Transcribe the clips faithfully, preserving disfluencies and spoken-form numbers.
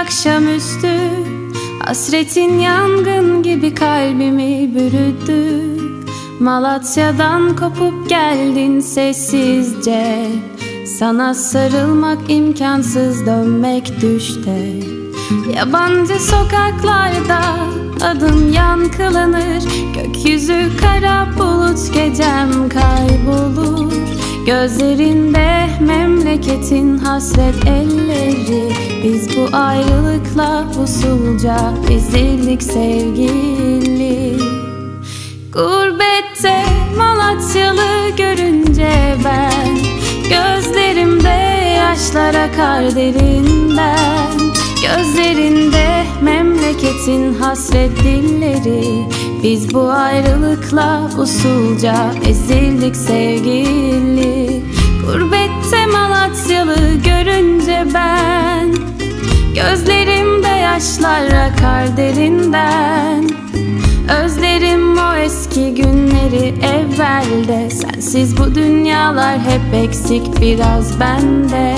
akşamüstü, hasretin yangın gibi kalbimi bürüdü. Malatya'dan kopup geldin sessizce, sana sarılmak imkansız, dönmek düşte. Yabancı sokaklarda adın yankılanır, gökyüzü kara bulut, gecem kaybolur. Gözlerinde memleketin hasret elleri, biz bu ayrılıkla usulca ezildik sevgili. Gurbette Malatyalı görünce ben, gözlerimde yaşlar akar derinden. Gözlerinde memleketin hasret dilleri, biz bu ayrılıkla usulca ezildik sevgili. Gurbette Malatyalı görünce ben, gözlerimde yaşlar akar derinden. Özlerim o eski günleri evvelde, sensiz bu dünyalar hep eksik biraz bende.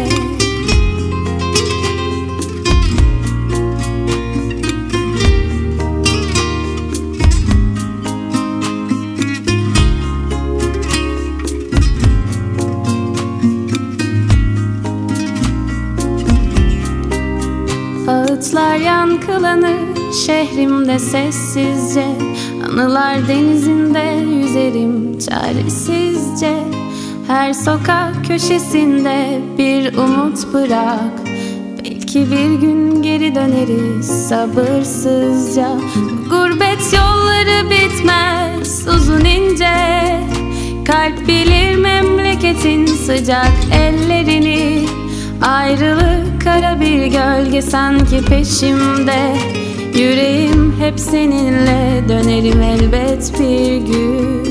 Ağıtlar yankılanır şehrimde sessizce, anılar denizinde yüzerim çaresizce. Her sokak köşesinde bir umut bırak, belki bir gün geri döneriz sabırsızca. Gurbet yolları bitmez uzun ince, kalp bilir memleketin sıcak ellerini. Ayrılık kara bir gölge sanki peşimde, yüreğim hep seninle, dönerim elbet bir gün.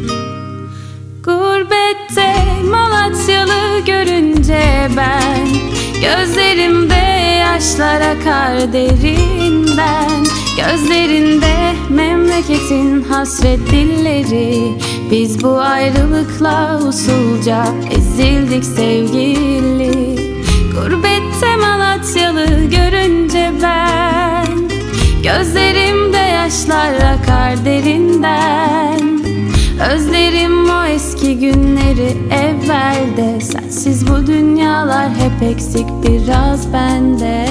Gurbette Malatyalı görünce ben, gözlerimde yaşlar akar derinden. Gözlerinde memleketin hasret dilleri, biz bu ayrılıkla usulca ezildik sevgili. Gurbette Malatyalı görünce ben, gözlerimde yaşlar akar derinden. Özlerim o eski günleri evvelde, sensiz bu dünyalar hep eksik biraz bende.